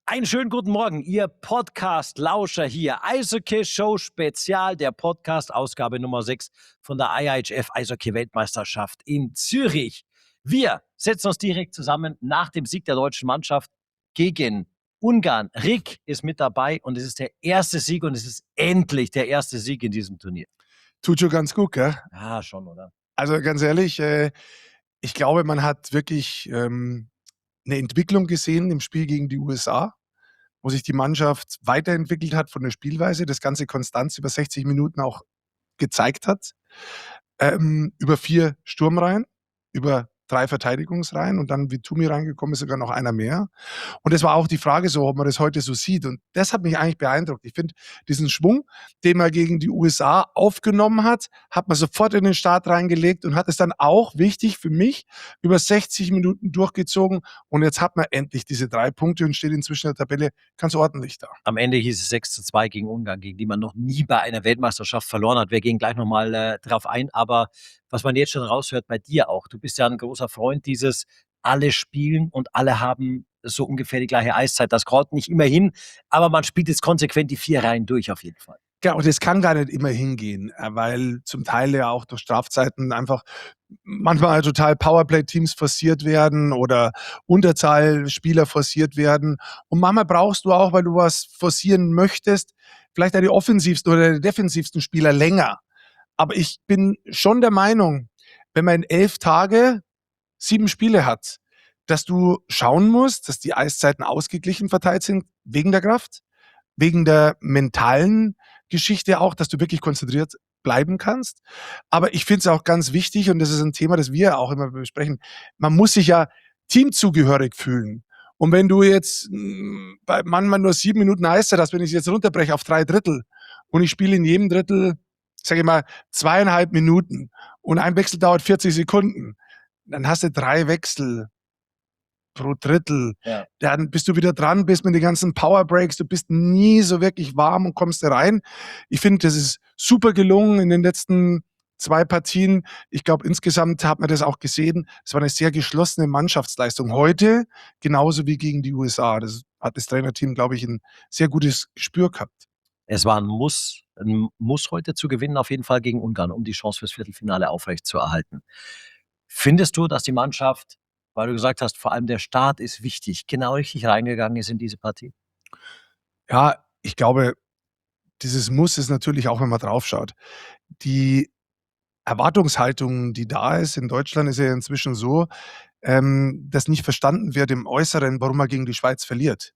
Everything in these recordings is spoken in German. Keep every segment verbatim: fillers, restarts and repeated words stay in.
Einen schönen guten Morgen, ihr Podcast-Lauscher hier. Eishockey-Show-Spezial, der Podcast, Ausgabe Nummer sechs von der I H F Eishockey-Weltmeisterschaft in Zürich. Wir setzen uns direkt zusammen nach dem Sieg der deutschen Mannschaft gegen Ungarn. Rick ist mit dabei und es ist der erste Sieg und es ist endlich der erste Sieg in diesem Turnier. Tut schon ganz gut, gell? Ja, schon, oder? Also ganz ehrlich, äh, ich glaube, man hat wirklich ähm, eine Entwicklung gesehen im Spiel gegen die U S A, wo sich die Mannschaft weiterentwickelt hat von der Spielweise, das Ganze Konstanz über sechzig Minuten auch gezeigt hat, ähm, über vier Sturmreihen, über drei Verteidigungsreihen und dann, wie Tumi reingekommen ist, sogar noch einer mehr. Und es war auch die Frage so, ob man das heute so sieht. Und das hat mich eigentlich beeindruckt. Ich finde, diesen Schwung, den man gegen die U S A aufgenommen hat, hat man sofort in den Start reingelegt und hat es dann auch, wichtig für mich, über sechzig Minuten durchgezogen. Und jetzt hat man endlich diese drei Punkte und steht inzwischen in der Tabelle ganz ordentlich da. Am Ende hieß es sechs zu zwei gegen Ungarn, gegen die man noch nie bei einer Weltmeisterschaft verloren hat. Wir gehen gleich nochmal äh, drauf ein, aber was man jetzt schon raushört bei dir auch, du bist ja ein großer Freund dieses alle spielen und alle haben so ungefähr die gleiche Eiszeit. Das kommt nicht immer hin, aber man spielt jetzt konsequent die vier Reihen durch auf jeden Fall. Ja, und das kann gar nicht immer hingehen, äh, weil zum Teil ja auch durch Strafzeiten einfach manchmal halt total Powerplay-Teams forciert werden oder Unterzahlspieler forciert werden. Und manchmal brauchst du auch, weil du was forcieren möchtest, vielleicht auch die offensivsten oder die defensivsten Spieler länger. Aber ich bin schon der Meinung, wenn man in elf Tage sieben Spiele hat, dass du schauen musst, dass die Eiszeiten ausgeglichen verteilt sind, wegen der Kraft, wegen der mentalen Geschichte auch, dass du wirklich konzentriert bleiben kannst. Aber ich finde es auch ganz wichtig, und das ist ein Thema, das wir auch immer besprechen, man muss sich ja teamzugehörig fühlen. Und wenn du jetzt mh, bei manchmal nur sieben Minuten Eiszeit hast, wenn ich es jetzt runterbreche auf drei Drittel und ich spiele in jedem Drittel, sage ich mal, zweieinhalb Minuten und ein Wechsel dauert vierzig Sekunden, dann hast du drei Wechsel pro Drittel. Ja. Dann bist du wieder dran, bist mit den ganzen Powerbreaks, du bist nie so wirklich warm und kommst da rein. Ich finde, das ist super gelungen in den letzten zwei Partien. Ich glaube, insgesamt hat man das auch gesehen. Es war eine sehr geschlossene Mannschaftsleistung. Heute genauso wie gegen die U S A. Das hat das Trainerteam, glaube ich, ein sehr gutes Gespür gehabt. Es war ein Muss, ein Muss heute zu gewinnen, auf jeden Fall gegen Ungarn, um die Chance fürs Viertelfinale aufrechtzuerhalten. Findest du, dass die Mannschaft, weil du gesagt hast, vor allem der Start ist wichtig, genau richtig reingegangen ist in diese Partie? Ja, ich glaube, dieses Muss ist natürlich auch, wenn man draufschaut. Die Erwartungshaltung, die da ist in Deutschland, ist ja inzwischen so, ähm, dass nicht verstanden wird im Äußeren, warum man gegen die Schweiz verliert.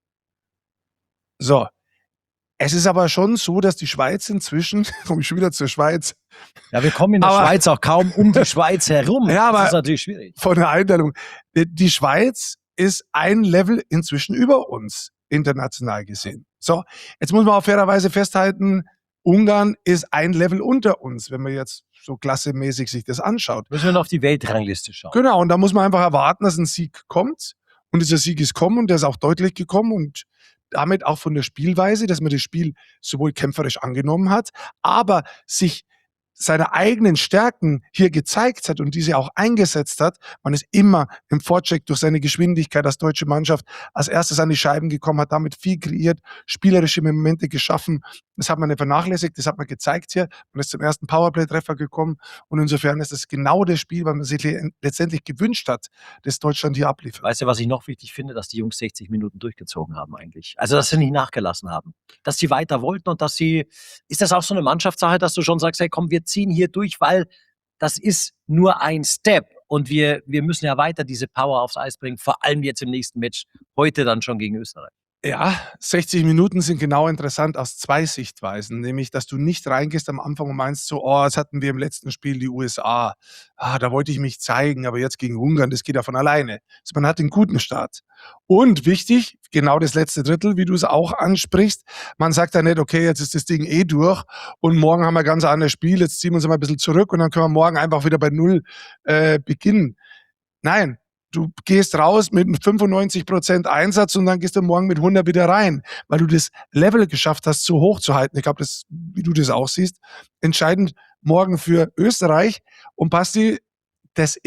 So, es ist aber schon so, dass die Schweiz inzwischen, komme ich schon wieder zur Schweiz, Ja, wir kommen in der Aber- Schweiz auch kaum um die Schweiz herum. Ja, aber- das ist natürlich schwierig. von der Einteilung, die die Schweiz ist ein Level inzwischen über uns, international gesehen. So, jetzt muss man auch fairerweise festhalten, Ungarn ist ein Level unter uns, wenn man jetzt so klassemäßig sich das anschaut. Müssen wir noch auf die Weltrangliste schauen. Genau, und da muss man einfach erwarten, dass ein Sieg kommt. Und dieser Sieg ist kommen und der ist auch deutlich gekommen und damit auch von der Spielweise, dass man das Spiel sowohl kämpferisch angenommen hat, aber sich seine eigenen Stärken hier gezeigt hat und diese auch eingesetzt hat. Man ist immer im Vorcheck durch seine Geschwindigkeit als deutsche Mannschaft als erstes an die Scheiben gekommen, hat damit viel kreiert, spielerische Momente geschaffen. Das hat man nicht vernachlässigt, das hat man gezeigt hier. Man ist zum ersten Powerplay-Treffer gekommen und insofern ist es genau das Spiel, was man sich le- letztendlich gewünscht hat, das Deutschland hier abliefert. Weißt du, was ich noch wichtig finde, dass die Jungs sechzig Minuten durchgezogen haben eigentlich. Also, dass sie nicht nachgelassen haben. Dass sie weiter wollten und dass sie, ist das auch so eine Mannschaftssache, dass du schon sagst, hey komm, wir ziehen hier durch, weil das ist nur ein Step und wir, wir müssen ja weiter diese Power aufs Eis bringen, vor allem jetzt im nächsten Match, heute dann schon gegen Österreich. Ja, sechzig Minuten sind genau interessant aus zwei Sichtweisen, nämlich, dass du nicht reingehst am Anfang und meinst so, oh, das hatten wir im letzten Spiel die U S A. Ah, da wollte ich mich zeigen, aber jetzt gegen Ungarn, das geht ja von alleine. Also man hat den guten Start. Und wichtig, genau das letzte Drittel, wie du es auch ansprichst, man sagt ja nicht, okay, jetzt ist das Ding eh durch und morgen haben wir ein ganz anderes Spiel, jetzt ziehen wir uns mal ein bisschen zurück und dann können wir morgen einfach wieder bei Null äh, beginnen. Nein, du gehst raus mit fünfundneunzig Prozent Einsatz und dann gehst du morgen mit hundert wieder rein, weil du das Level geschafft hast, so hoch zu halten. Ich glaube, das, wie du das auch siehst, entscheidend morgen für Österreich. Und Basti, das ist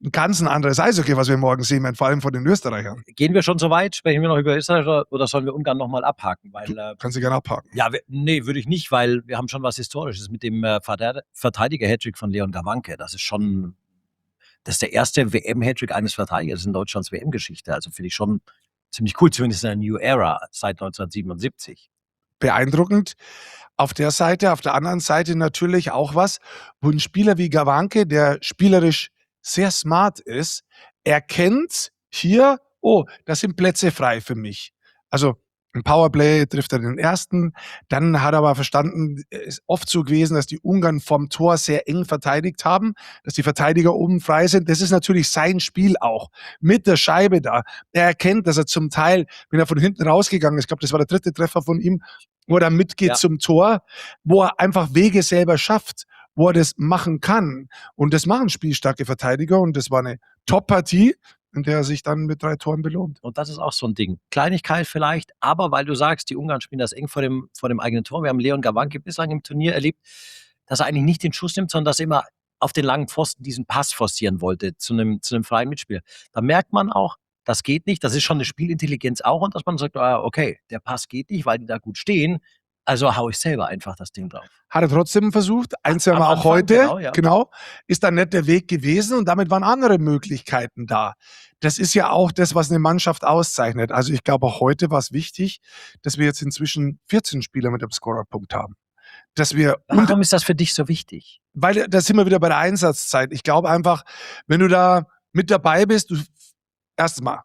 ein ganz ein anderes Eishockey, was wir morgen sehen werden, vor allem von den Österreichern. Gehen wir schon so weit? Sprechen wir noch über Österreich oder, oder sollen wir Ungarn nochmal abhaken? Weil, äh, Kannst du gerne abhaken. ja, wir, nee, würde ich nicht, weil wir haben schon was Historisches mit dem äh, Verteidiger-Hattrick von Leon Gawanke. Das ist schon, das ist der erste W M-Hattrick eines Verteidigers in Deutschlands W M-Geschichte. Also finde ich schon ziemlich cool, zumindest in der New Era seit neunzehnhundertsiebenundsiebzig. Beeindruckend. Auf der Seite, auf der anderen Seite natürlich auch was, wo ein Spieler wie Gawanke, der spielerisch sehr smart ist, erkennt hier, oh, da sind Plätze frei für mich. Also im Powerplay trifft er den ersten, dann hat er aber verstanden, es ist oft so gewesen, dass die Ungarn vom Tor sehr eng verteidigt haben, dass die Verteidiger oben frei sind. Das ist natürlich sein Spiel auch, mit der Scheibe da. Er erkennt, dass er zum Teil, wenn er von hinten rausgegangen ist, ich glaube, das war der dritte Treffer von ihm, wo er dann mitgeht Ja. zum Tor, wo er einfach Wege selber schafft, wo er das machen kann. Und das machen spielstarke Verteidiger und das war eine Top-Partie, in der er sich dann mit drei Toren belohnt. Und das ist auch so ein Ding. Kleinigkeit vielleicht, aber weil du sagst, die Ungarn spielen das eng vor dem, vor dem eigenen Tor. Wir haben Leon Gawanke bislang im Turnier erlebt, dass er eigentlich nicht den Schuss nimmt, sondern dass er immer auf den langen Pfosten diesen Pass forcieren wollte zu einem, zu einem freien Mitspieler. Da merkt man auch, das geht nicht. Das ist schon eine Spielintelligenz auch und dass man sagt, ah, okay, der Pass geht nicht, weil die da gut stehen. Also hau ich selber einfach das Ding drauf. Hat er trotzdem versucht, eins haben Am wir auch Anfang, heute, genau, ja. genau, ist dann nicht der Weg gewesen und damit waren andere Möglichkeiten da. Das ist ja auch das, was eine Mannschaft auszeichnet. Also ich glaube, auch heute war es wichtig, dass wir jetzt inzwischen vierzehn Spieler mit dem Scorerpunkt haben. Dass wir Warum ist das für dich so wichtig? Weil da sind wir wieder bei der Einsatzzeit. Ich glaube einfach, wenn du da mit dabei bist, du erstmal,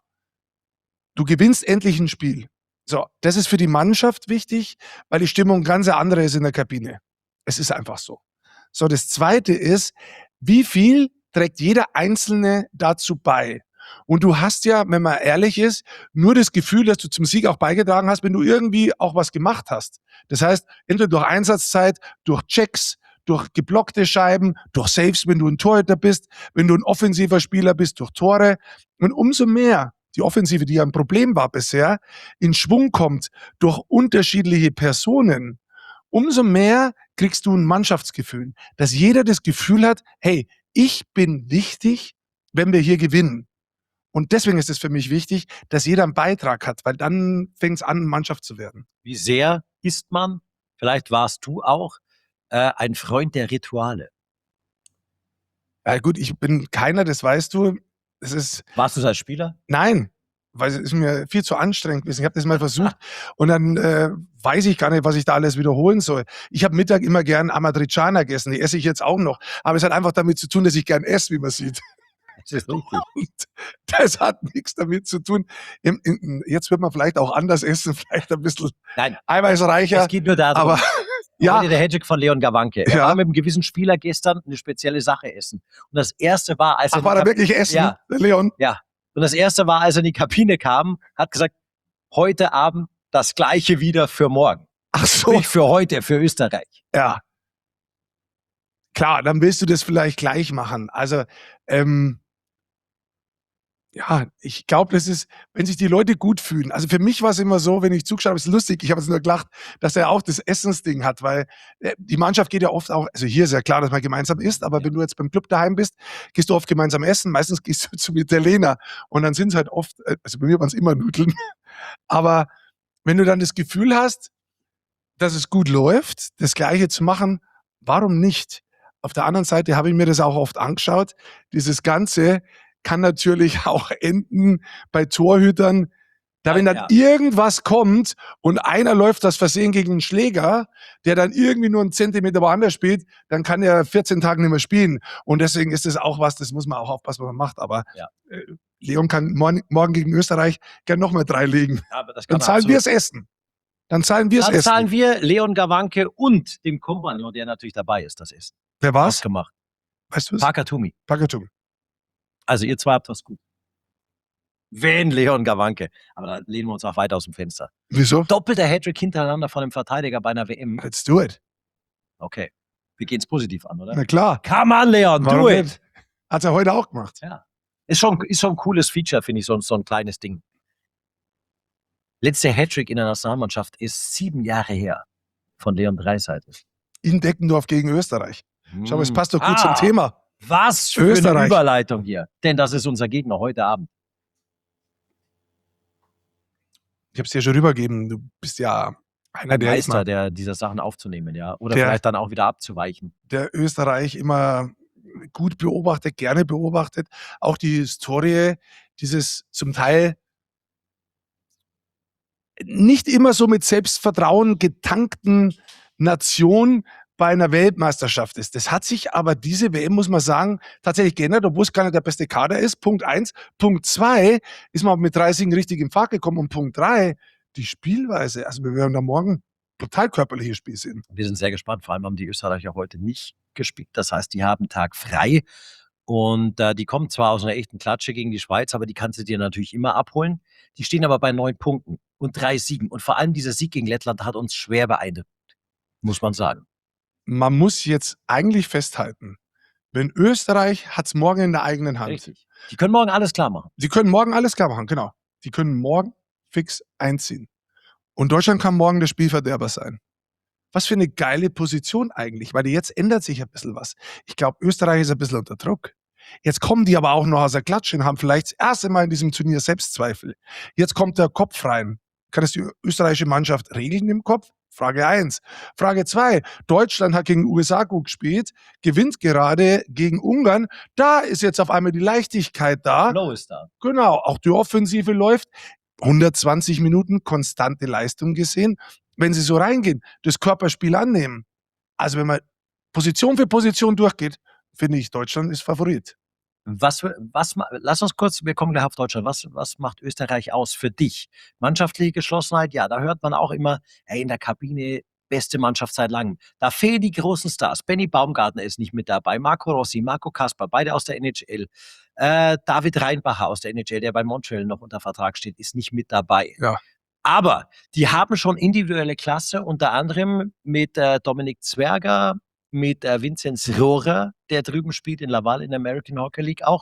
du gewinnst endlich ein Spiel. So, das ist für die Mannschaft wichtig, weil die Stimmung ganz eine andere ist in der Kabine. Es ist einfach so. So, das Zweite ist, wie viel trägt jeder Einzelne dazu bei? Und du hast ja, wenn man ehrlich ist, nur das Gefühl, dass du zum Sieg auch beigetragen hast, wenn du irgendwie auch was gemacht hast. Das heißt, entweder durch Einsatzzeit, durch Checks, durch geblockte Scheiben, durch Saves, wenn du ein Torhüter bist, wenn du ein offensiver Spieler bist, durch Tore. Und umso mehr die Offensive, die ja ein Problem war bisher, in Schwung kommt durch unterschiedliche Personen, umso mehr kriegst du ein Mannschaftsgefühl, dass jeder das Gefühl hat, hey, ich bin wichtig, wenn wir hier gewinnen. Und deswegen ist es für mich wichtig, dass jeder einen Beitrag hat, weil dann fängt es an, Mannschaft zu werden. Wie sehr ist man, vielleicht warst du auch, äh, ein Freund der Rituale? Ja gut, ich bin keiner, das weißt du. Es ist, Warst du als Spieler? nein, weil es ist mir viel zu anstrengend gewesen. Ich habe das mal versucht und dann äh, weiß ich gar nicht, was ich da alles wiederholen soll. Ich habe Mittag immer gern Amadriciana gegessen, die esse ich jetzt auch noch. Aber es hat einfach damit zu tun, dass ich gern esse, wie man sieht. Das ist richtig. Und das hat nichts damit zu tun. Im, in, jetzt wird man vielleicht auch anders essen, vielleicht ein bisschen Nein, eiweißreicher. es geht nur darum, Aber ja, heute der Hattrick von Leon Gawanke. Er Ja. war mit einem gewissen Spieler gestern eine spezielle Sache essen. Und das erste war, als er ach, war in die da Kab- wirklich Essen, Ja. der Leon? Ja. Und das erste war, als er in die Kabine kam, hat gesagt, heute Abend das Gleiche wieder für morgen. Ach so, Nicht für heute, für Österreich. ja. Klar, dann willst du das vielleicht gleich machen. Also, ähm, ja, ich glaube, das ist, wenn sich die Leute gut fühlen. Also für mich war es immer so, wenn ich zugeschaut habe, ist lustig, ich habe jetzt nur gelacht, dass er auch das Essensding hat, weil äh, die Mannschaft geht ja oft auch, also hier ist ja klar, dass man gemeinsam isst, aber Ja. wenn du jetzt beim Club daheim bist, gehst du oft gemeinsam essen, meistens gehst du zum Italiener und dann sind es halt oft, äh, also bei mir waren es immer Nudeln, aber wenn du dann das Gefühl hast, dass es gut läuft, das Gleiche zu machen, warum nicht? Auf der anderen Seite habe ich mir das auch oft angeschaut, dieses Ganze kann natürlich auch enden bei Torhütern, da wenn dann Ja. irgendwas kommt und einer läuft das Versehen gegen einen Schläger, der dann irgendwie nur einen Zentimeter woanders spielt, dann kann er vierzehn Tage nicht mehr spielen. Und deswegen ist das auch was, das muss man auch aufpassen, was man macht. Aber Ja. äh, Leon kann morgen, morgen gegen Österreich gerne noch mal drei legen. Aber das kann Dann er zahlen absolut. wir es Essen. Dann zahlen wir es Dann Essen. zahlen wir Leon Gawanke und dem Kompagnon, der natürlich dabei ist, das Essen. Wer war's? Ausgemacht. Weißt du es? Parker Toomey. Pakatum. Also ihr zwei habt was gut. Wenn Leon Gawanke. Aber da lehnen wir uns auch weit aus dem Fenster. Wieso? Doppelter Hattrick hintereinander von einem Verteidiger bei einer W M. Let's do it. Okay. Wir gehen es positiv an, oder? Na klar. Come on, Leon, Warum do it. nicht? Hat's er heute auch gemacht. Ja. Ist schon, ist schon ein cooles Feature, finde ich, so, so ein kleines Ding. Letzter Hattrick in der Nationalmannschaft ist sieben Jahre her von Leon Draisaitl. In Deckendorf gegen Österreich. Schau mal, es Hm. passt doch gut Ah, zum Thema. Was für eine Überleitung hier. Denn das ist unser Gegner heute Abend. Ich habe es dir schon rübergegeben. Du bist ja einer der Meister, der diese Sachen aufzunehmen, ja. Oder der, vielleicht dann auch wieder abzuweichen. Der Österreich immer gut beobachtet, gerne beobachtet. Auch die Historie dieses zum Teil nicht immer so mit Selbstvertrauen getankten Nation bei einer Weltmeisterschaft ist. Das hat sich aber diese W M, muss man sagen, tatsächlich geändert, obwohl es gar nicht der beste Kader ist. Punkt eins. Punkt zwei ist man mit drei Siegen richtig in Fahrt gekommen. Und Punkt drei, die Spielweise. Also wir werden da morgen total körperliches Spiel sehen. Wir sind sehr gespannt. Vor allem haben die Österreicher heute nicht gespielt. Das heißt, die haben Tag frei. Und äh, die kommen zwar aus einer echten Klatsche gegen die Schweiz, aber die kannst du dir natürlich immer abholen. Die stehen aber bei neun Punkten und drei Siegen. Und vor allem dieser Sieg gegen Lettland hat uns schwer beeindruckt, muss man sagen. Man muss jetzt eigentlich festhalten, wenn Österreich hat es morgen in der eigenen Hand. Richtig. Die können morgen alles klar machen. Sie können morgen alles klar machen, genau. Die können morgen fix einziehen. Und Deutschland kann morgen der Spielverderber sein. Was für eine geile Position eigentlich, weil jetzt ändert sich ein bisschen was. Ich glaube, Österreich ist ein bisschen unter Druck. Jetzt kommen die aber auch noch aus der Klatsche und haben vielleicht das erste Mal in diesem Turnier Selbstzweifel. Jetzt kommt der Kopf rein. Kann es die österreichische Mannschaft regeln im Kopf? Frage eins. Frage zwei. Deutschland hat gegen U S A gut gespielt, gewinnt gerade gegen Ungarn. Da ist jetzt auf einmal die Leichtigkeit da. Flow ist da. Genau, auch die Offensive läuft. hundertzwanzig Minuten konstante Leistung gesehen. Wenn sie so reingehen, das Körperspiel annehmen, also wenn man Position für Position durchgeht, finde ich, Deutschland ist Favorit. Was, was, lass uns kurz, wir kommen gleich auf Deutschland. Was, was macht Österreich aus für dich? Mannschaftliche Geschlossenheit, ja, da hört man auch immer, hey, in der Kabine beste Mannschaft seit langem. Da fehlen die großen Stars. Benny Baumgartner ist nicht mit dabei, Marco Rossi, Marco Kasper, beide aus der N H L. Äh, David Reinbacher aus der N H L, der bei Montreal noch unter Vertrag steht, ist nicht mit dabei. Ja. Aber die haben schon individuelle Klasse, unter anderem mit äh, Dominik Zwerger, mit äh, Vinzenz Rohrer, der drüben spielt in Laval in der American Hockey League auch.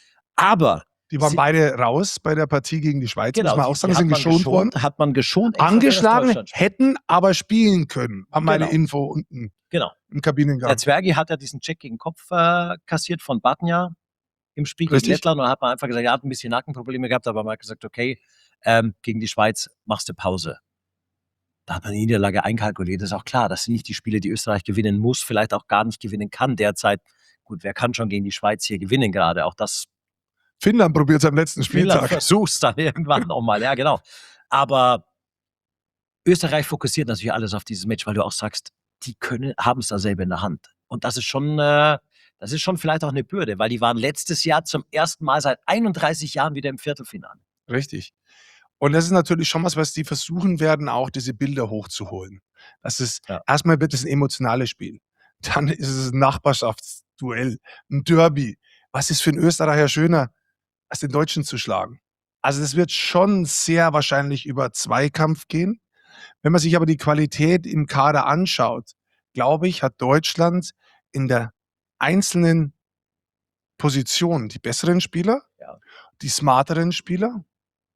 Aber die waren sie, beide raus bei der Partie gegen die Schweiz, genau, muss man auch sagen, die sind geschont, geschont worden. Hat man geschont. Angeschlagen, hätten aber spielen können, haben genau. meine Info unten genau. im Kabinengang. Der Zwergi hat ja diesen Check gegen den Kopf äh, kassiert von Batnja im Spiel Richtig. gegen Lettland und hat man einfach gesagt, er hat ein bisschen Nackenprobleme gehabt, aber man hat gesagt, okay, ähm, gegen die Schweiz machst du Pause. Da hat man die Niederlage einkalkuliert. Das ist auch klar, das sind nicht die Spiele, die Österreich gewinnen muss, vielleicht auch gar nicht gewinnen kann derzeit. Gut, wer kann schon gegen die Schweiz hier gewinnen gerade? Auch das. Finnland probiert es am letzten Spieltag. Finnland versuch's dann irgendwann nochmal, ja genau. Aber Österreich fokussiert natürlich alles auf dieses Match, weil du auch sagst, die können, haben es da selber in der Hand. Und das ist schon, äh, das ist schon vielleicht auch eine Bürde, weil die waren letztes Jahr zum ersten Mal seit einunddreißig Jahren wieder im Viertelfinale. Richtig. Und das ist natürlich schon was, was die versuchen werden, auch diese Bilder hochzuholen. Das ist, ja. Erstmal wird es ein emotionales Spiel. Dann ist es ein Nachbarschaftsduell, ein Derby. Was ist für einen Österreicher schöner, als den Deutschen zu schlagen? Also das wird schon sehr wahrscheinlich über Zweikampf gehen. Wenn man sich aber die Qualität im Kader anschaut, glaube ich, hat Deutschland in der einzelnen Position die besseren Spieler, ja. die smarteren Spieler.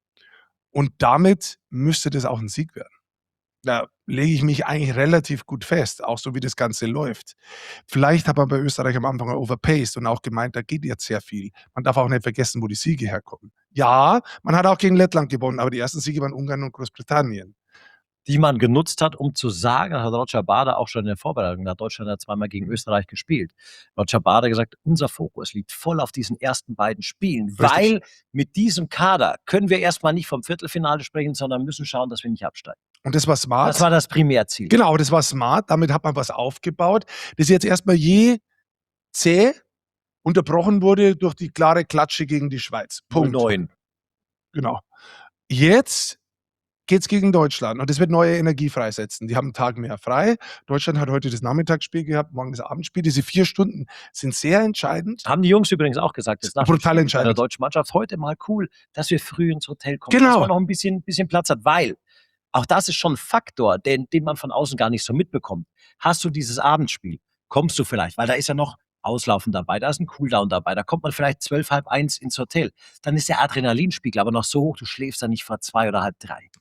Und damit müsste das auch ein Sieg werden. Da lege ich mich eigentlich relativ gut fest, auch so wie das Ganze läuft. Vielleicht hat man bei Österreich am Anfang overpaced und auch gemeint, da geht jetzt sehr viel. Man darf auch nicht vergessen, wo die Siege herkommen. Ja, man hat auch gegen Lettland gewonnen, aber die ersten Siege waren Ungarn und Großbritannien. Die man genutzt hat, um zu sagen, hat Roger Bader auch schon in der Vorbereitung, da hat Deutschland ja zweimal gegen Österreich gespielt. Roger Bader gesagt, unser Fokus liegt voll auf diesen ersten beiden Spielen, Richtig. Weil mit diesem Kader können wir erstmal nicht vom Viertelfinale sprechen, sondern müssen schauen, dass wir nicht absteigen. Und das war smart. Das war das Primärziel. Genau, das war smart. Damit hat man was aufgebaut, das jetzt erstmal je zäh unterbrochen wurde durch die klare Klatsche gegen die Schweiz. Punkt. neun. Genau. Jetzt geht's gegen Deutschland und das wird neue Energie freisetzen. Die haben einen Tag mehr frei. Deutschland hat heute das Nachmittagsspiel gehabt, morgen das Abendspiel. Diese vier Stunden sind sehr entscheidend. Haben die Jungs übrigens auch gesagt. Das brutal entscheidend. Bei der deutschen Mannschaft heute mal cool, dass wir früh ins Hotel kommen, genau. dass man noch ein bisschen, bisschen Platz hat, weil auch das ist schon ein Faktor, den, den man von außen gar nicht so mitbekommt. Hast du dieses Abendspiel, kommst du vielleicht, weil da ist ja noch Auslaufen dabei, da ist ein Cooldown dabei, da kommt man vielleicht zwölf, halb eins ins Hotel. Dann ist der Adrenalinspiegel aber noch so hoch, du schläfst dann nicht vor zwei oder halb drei. Genau.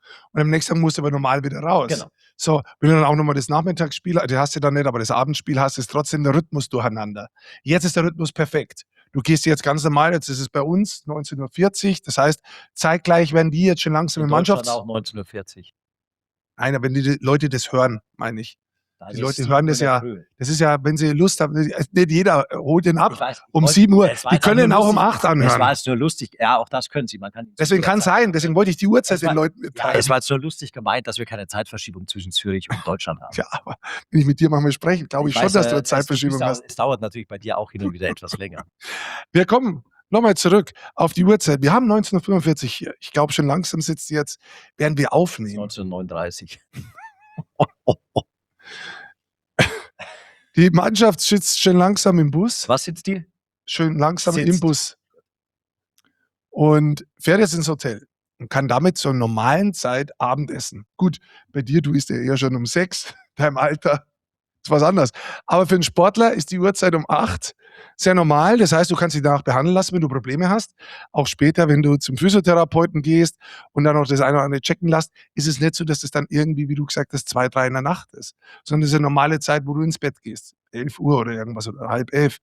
Und am nächsten Tag musst du aber normal wieder raus. Genau. So, wenn du dann auch nochmal das Nachmittagsspiel, das hast du dann nicht, aber das Abendspiel hast, ist trotzdem der Rhythmus durcheinander. Jetzt ist der Rhythmus perfekt. Du gehst jetzt ganz normal, jetzt ist es bei uns neunzehn Uhr vierzig, das heißt, zeitgleich werden die jetzt schon langsam In im Deutschland Mannschafts... auch neunzehn Uhr vierzig. Nein, aber wenn die Leute das hören, meine ich. Da Die ist Leute sieben hören Uhr das in der ja, Früh. das ist ja, wenn sie Lust haben, nicht jeder holt den Ich ab weiß, um wollte- sieben Uhr. es war Die jetzt auch können nur auch um lustig. acht Es war anhören. jetzt nur lustig. Ja, auch das können sie. Man kann Deswegen kann es sein, deswegen wollte ich die Uhrzeit Es war- den Leuten Ja, mitteilen. es war jetzt nur lustig gemeint, dass wir keine Zeitverschiebung zwischen Zürich und Deutschland haben. Ja, aber wenn ich mit dir manchmal spreche, glaube ich, Ich schon, weiß, dass äh, du eine es- Zeitverschiebung du bist hast. auch- Es dauert natürlich bei dir auch hin und wieder etwas länger. Wir kommen nochmal zurück auf die Uhrzeit. Wir haben neunzehn Uhr fünfundvierzig hier. Ich glaube, schon langsam sitzt jetzt, werden wir aufnehmen. neunzehnhundertneununddreißig. Die Mannschaft sitzt schon langsam im Bus. Was sitzt die? Schön langsam im Sitzt. Bus. Und fährt jetzt ins Hotel und kann damit zur normalen Zeit Abendessen. Gut, bei dir, du isst ja eher schon um sechs, deinem Alter. Ist was anderes. Aber für einen Sportler ist die Uhrzeit um acht sehr normal. Das heißt, du kannst dich danach behandeln lassen, wenn du Probleme hast. Auch später, wenn du zum Physiotherapeuten gehst und dann noch das eine oder andere checken lässt, ist es nicht so, dass das dann irgendwie, wie du gesagt hast, zwei, drei in der Nacht ist. Sondern es ist eine normale Zeit, wo du ins Bett gehst. elf Uhr oder irgendwas oder halb elf.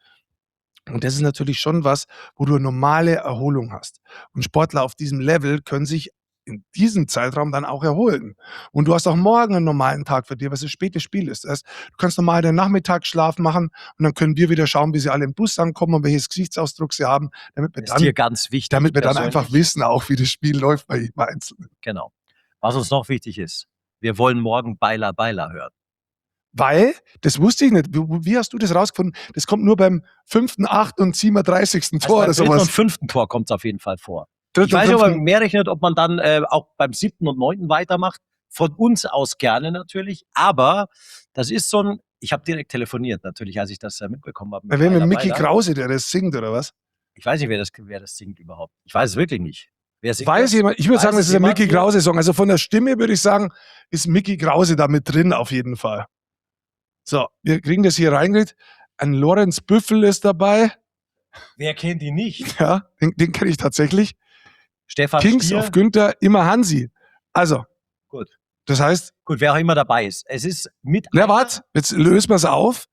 Und das ist natürlich schon was, wo du eine normale Erholung hast. Und Sportler auf diesem Level können sich in diesem Zeitraum dann auch erholen. Und du hast auch morgen einen normalen Tag für dich, was das späte Spiel ist. Das heißt, du kannst normal den Nachmittagsschlaf machen und dann können wir wieder schauen, wie sie alle im Bus ankommen und welches Gesichtsausdruck sie haben, damit wir Das ist dir dann, ganz wichtig. damit wir dann einfach persönlich. wissen, auch wie das Spiel läuft bei jedem Einzelnen. Genau. Was uns noch wichtig ist, wir wollen morgen Beiler Beiler hören. Weil, das wusste ich nicht, wie, wie hast du das rausgefunden? Das kommt nur beim fünften, achten und siebenunddreißigsten Also Tor beim oder dritten und sowas. fünften Tor kommt es auf jeden Fall vor. Dritten Ich weiß und nicht, ob man fünften. mehr rechnet, ob man dann äh, auch beim siebten und neunten weitermacht. Von uns aus gerne natürlich. Aber das ist so ein, ich habe direkt telefoniert natürlich, als ich das äh, mitbekommen habe. Da wäre mit Beiler Micky Beiler. Krause, der das singt, oder was? Ich weiß nicht, wer das, wer das singt überhaupt. Ich weiß es wirklich nicht. Wer singt Weiß das? jemand, ich würde Weiß sagen, das es ist ein jemand Micky hier? Krause-Song. Also von der Stimme würde ich sagen, ist Micky Krause da mit drin auf jeden Fall. So, wir kriegen das hier reingekriegt. Ein Lorenz Büffel ist dabei. Wer kennt ihn nicht? Ja, den, den kenne ich tatsächlich. Stefan Kings Stier. auf Günther, immer Hansi. Also, Gut. das heißt, Gut, wer auch immer dabei ist. Es ist mit. na einer- warte, jetzt lösen wir es auf.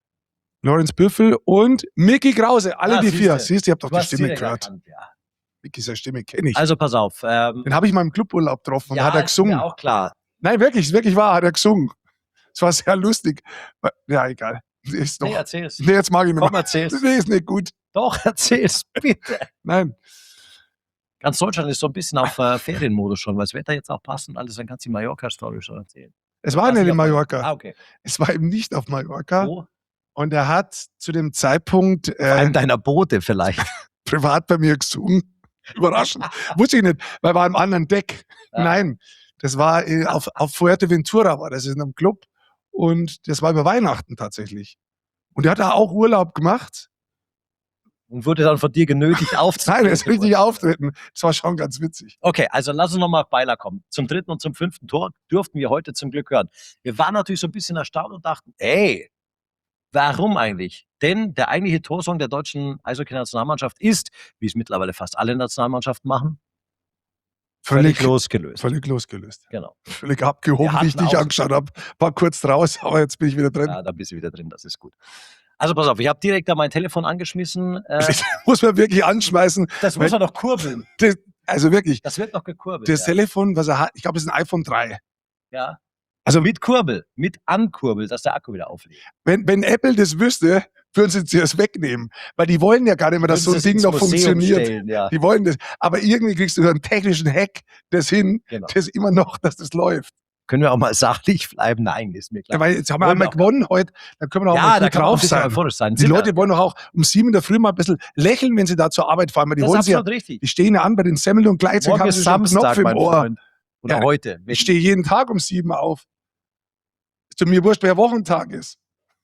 Lorenz Büffel und Micky Krause, alle Ah, die siehste. vier. Siehst du, ihr habt doch Du die hast Stimme direkt gehört. erkannt, ja. Micky, seine Stimme kenne ich. Also pass auf. Ähm, Den habe ich mal im Cluburlaub getroffen und da hat er ist mir gesungen. auch klar. Nein, wirklich, ist wirklich wahr, hat er gesungen. Es war sehr lustig. Ja, egal. Ist Nee, doch. erzähl's. Nee, jetzt mag ich nicht Komm, mehr. erzähl's. Nee, ist nicht gut. Doch, erzähl's, bitte. Nein. Ganz Deutschland ist so ein bisschen auf äh, Ferienmodus schon, weil das Wetter jetzt auch passt und alles. Dann kannst du die Mallorca-Story schon erzählen. Es war Warst nicht nicht in auf Mallorca. Ah, okay. Es war eben nicht auf Mallorca. Wo? Und er hat zu dem Zeitpunkt Vor allem äh, deiner Boote vielleicht. privat bei mir gesungen. Überraschend. Wusste ich nicht, weil er war im anderen Deck. Ja. Nein, das war äh, auf, auf Fuerteventura, war das in einem Club. Und das war über Weihnachten tatsächlich. Und er hat da auch Urlaub gemacht. Und wurde dann von dir genötigt aufzutreten. Nein, er ist richtig auftreten. Das war schon ganz witzig. Okay, also lass uns nochmal auf Beiler kommen. Zum dritten und zum fünften Tor durften wir heute zum Glück hören. Wir waren natürlich so ein bisschen erstaunt und dachten, ey, warum eigentlich? Denn der eigentliche Torsong der deutschen Eishockey-Nationalmannschaft ist, wie es mittlerweile fast alle Nationalmannschaften machen, völlig, Völlig, losgelöst. völlig losgelöst. Genau. Völlig abgehoben, Wir wie ich hatten dich auch- angeschaut habe. War kurz raus, aber jetzt bin ich wieder drin. Ja, da bist du wieder drin, das ist gut. Also pass auf, ich habe direkt da mein Telefon angeschmissen. Äh, Das muss man wirklich anschmeißen. das muss man noch kurbeln. Das, also wirklich, Das wird noch gekurbelt. das ja. Telefon, was er hat, ich glaube, es ist ein iPhone drei. ja. Also Mit Kurbel, mit Ankurbel, dass der Akku wieder auflädt. wenn, wenn Apple das wüsste, würden sie es wegnehmen. Weil die wollen ja gar nicht mehr, dass so ein Würden sie es Ding ins noch Museum funktioniert. stellen, ja. Die wollen das. Aber irgendwie kriegst du über einen technischen Hack das hin, Genau. das immer noch, dass das läuft. Können wir auch mal sachlich bleiben? Nein, ist mir Ja, klar. weil jetzt haben wir Wollen einmal wir auch- gewonnen heute, dann können wir auch Ja, mal da gut kann man auch ein drauf bisschen sein. euphorisch sein. Die Sind Leute wir. wollen doch auch um sieben in der Früh mal ein bisschen lächeln, wenn sie da zur Arbeit fahren, weil die Das ist wollen sie ja, absolut richtig. die stehen ja an bei den Semmel und gleichzeitig Morgen haben ist sie schon einen Knopf Samstag, im mein Ohr. Freund. Oder Ja, heute. Wenn- Ich stehe jeden Tag um sieben auf. Ist zu mir wurscht, wer Wochentag ist.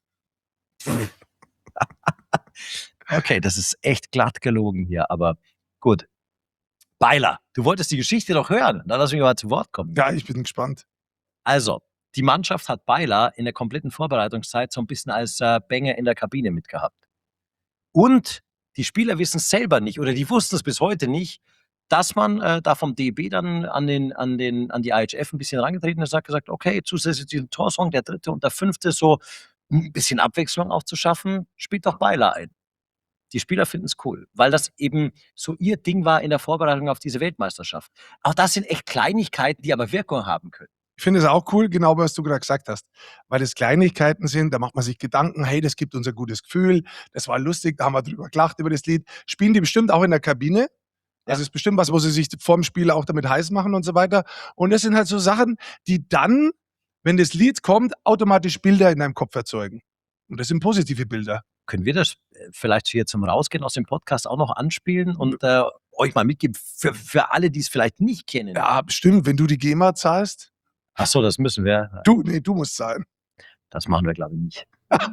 Okay, das ist echt glatt gelogen hier, aber gut. Beiler, du wolltest die Geschichte doch hören. Dann lass mich mal zu Wort kommen. Ja, ich bin gespannt. Also, die Mannschaft hat Beiler in der kompletten Vorbereitungszeit so ein bisschen als äh, Bänger in der Kabine mitgehabt. Und die Spieler wissen es selber nicht oder die wussten es bis heute nicht, dass man äh, da vom D E B dann an, den, an, den, an die I H F ein bisschen herangetreten ist und hat gesagt, okay, zusätzlich diesen Torsong, der dritte und der fünfte, so ein bisschen Abwechslung aufzuschaffen, spielt doch Beiler ein. Die Spieler finden es cool, weil das eben so ihr Ding war in der Vorbereitung auf diese Weltmeisterschaft. Auch das sind echt Kleinigkeiten, die aber Wirkung haben können. Ich finde es auch cool, genau was du gerade gesagt hast, weil das Kleinigkeiten sind, da macht man sich Gedanken, hey, das gibt uns ein gutes Gefühl, das war lustig, da haben wir drüber gelacht über das Lied. Spielen die bestimmt auch in der Kabine. Das Ja. ist bestimmt was, wo sie sich vorm Spiel auch damit heiß machen und so weiter. Und das sind halt so Sachen, die dann, wenn das Lied kommt, automatisch Bilder in deinem Kopf erzeugen. Und das sind positive Bilder. Können wir das vielleicht hier zum Rausgehen aus dem Podcast auch noch anspielen und äh, euch mal mitgeben, für, für alle, die es vielleicht nicht kennen? Ja, bestimmt, wenn du die GEMA zahlst. Ach so, das müssen wir. Du, nee, du musst zahlen. Das machen wir, glaube ich, nicht.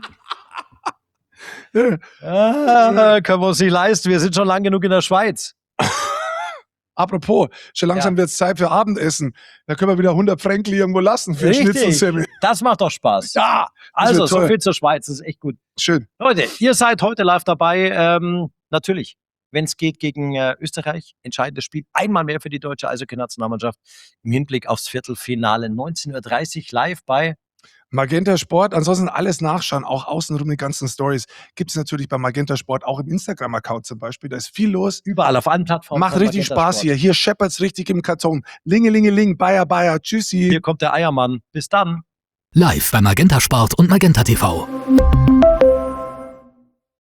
ah, können wir uns nicht leisten, wir sind schon lang genug in der Schweiz. Apropos, schon langsam Ja. wird es Zeit für Abendessen. Da können wir wieder hundert Fränkli irgendwo lassen für Richtig. Schnitzelsemmel. Das macht doch Spaß. Ja, das Also, wird so toll. viel zur Schweiz, das ist echt gut. Schön. Leute, ihr seid heute live dabei. Ähm, natürlich, wenn es geht gegen äh, Österreich, entscheidendes Spiel. Einmal mehr für die deutsche Eishockey-Nationalmannschaft im Hinblick aufs Viertelfinale. neunzehn Uhr dreißig live bei Magenta Sport, ansonsten alles nachschauen, auch außenrum die ganzen Stories. Gibt es natürlich bei Magenta Sport, auch im Instagram-Account zum Beispiel. Da ist viel los. überall auf allen Plattformen. Macht von richtig Magenta Spaß Sport. hier. Hier scheppert's richtig im Karton. Lingelingeling, Bayer, Bayer. Tschüssi. Hier kommt der Eiermann. Bis dann. Live bei Magenta Sport und Magenta T V.